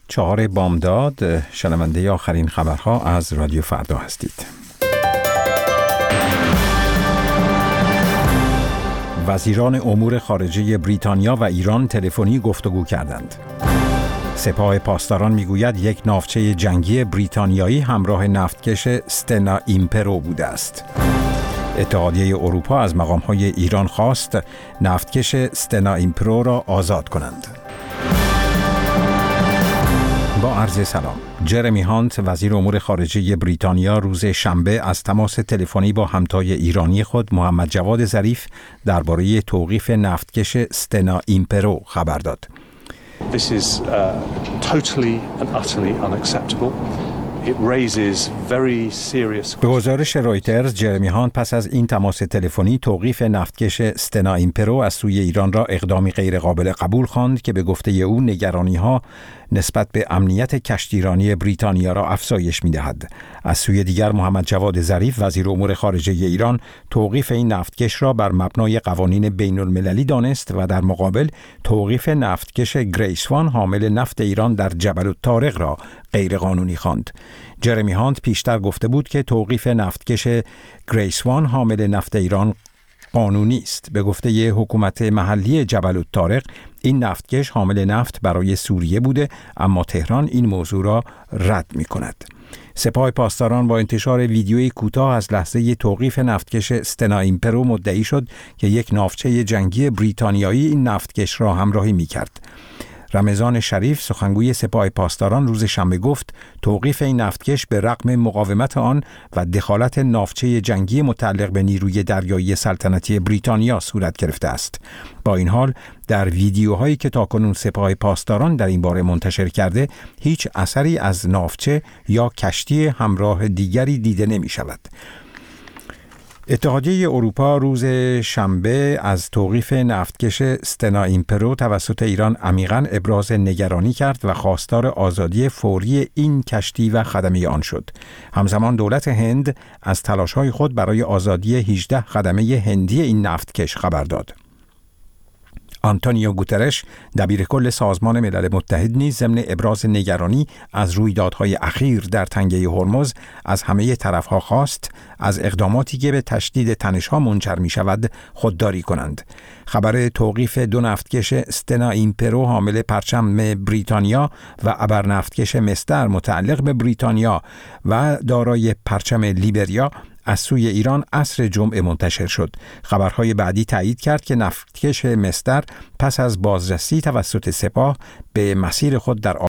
4 بامداد شنونده آخرین خبرها از رادیو فردا هستید. وزیران امور خارجه بریتانیا و ایران تلفنی گفتگو کردند. سپاه پاسداران میگوید یک ناوچه جنگی بریتانیایی همراه نفتکش استنا ایمپرو بوده است. اتحادیه اروپا از مقام‌های ایران خواست نفتکش استنا ایمپرو را آزاد کنند. با عرض سلام. جرمی هانت وزیر امور خارجه بریتانیا روز شنبه از تماس تلفنی با همتای ایرانی خود محمد جواد ظریف درباره توقیف نفتکش استنا ایمپرو خبر داد. This is totally and utterly unacceptable. It raises very serious. به گزارش رایترز، جرمی هانت پس از این تماس تلفنی توقیف نفتکش استنا ایمپرو از سوی ایران را اقدامی غیر قابل قبول خواند که به گفته او نگرانی‌ها نسبت به امنیت کشتیرانی بریتانیا را افزایش می‌دهد. از سوی دیگر محمد جواد ظریف وزیر امور خارجه ایران توقیف این نفتکش را بر مبنای قوانین بین‌المللی دانست و در مقابل توقیف نفتکش گریس وان حامل نفت ایران در جبل الطارق را غیرقانونی خواند. جرمی هانت پیشتر گفته بود که توقیف نفتکش گریس وان حامل نفت ایران قانونی است. به گفته حکومت محلی جبل الطارق این نفتکش حامل نفت برای سوریه بوده، اما تهران این موضوع را رد می کند. سپاه پاسداران با انتشار ویدیویی کوتاه از لحظه توقیف نفتکش استنا ایمپرو مدعی شد که یک ناوچه جنگی بریتانیایی این نفتکش را همراهی می کرد. رمضان شریف سخنگوی سپاه پاسداران روز شنبه گفت توقیف این نفتکش به رغم مقاومت آن و دخالت ناوچه جنگی متعلق به نیروی دریایی سلطنتی بریتانیا صورت گرفته است. با این حال در ویدیوهایی که تاکنون سپاه پاسداران در این باره منتشر کرده هیچ اثری از ناوچه یا کشتی همراه دیگری دیده نمی شود. اتحادیه اروپا روز شنبه از توقیف نفتکش استنا ایمپرو توسط ایران عمیقاً ابراز نگرانی کرد و خواستار آزادی فوری این کشتی و خدمه آن شد. همزمان دولت هند از تلاش‌های خود برای آزادی 18 خدمه هندی این نفتکش خبر داد. آنتونیو گوترش دبیرکل سازمان ملل متحد نیز ضمن ابراز نگرانی از رویدادهای اخیر در تنگه هرمز از همه طرف‌ها خواست از اقداماتی که به تشدید تنش‌ها منجر می‌شود خودداری کنند. خبر توقیف 2 نفتکش استنا ایمپرو حامل پرچم بریتانیا و ابرنفتکش مستر متعلق به بریتانیا و دارای پرچم لیبریا از سوی ایران عصر جمعه منتشر شد. خبرهای بعدی تایید کرد که نفتکش مستر پس از بازرسی توسط سپاه به مسیر خود در